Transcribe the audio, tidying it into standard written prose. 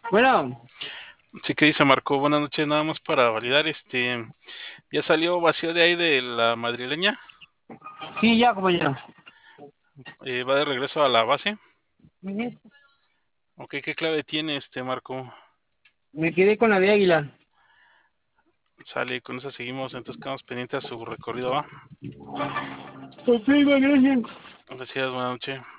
Bueno, Sí, que dice Marco, buenas noches, nada más para validar, ya salió vacío de ahí de la madrileña, sí, ya, compañero. va de regreso a la base. Ujú. Ok, ¿qué clave tiene Marco? Me quedé con la de Águila. Sale, con esa seguimos, entonces quedamos pendientes a su recorrido, ¿va? Ok, va, gracias. Gracias, buenas noches.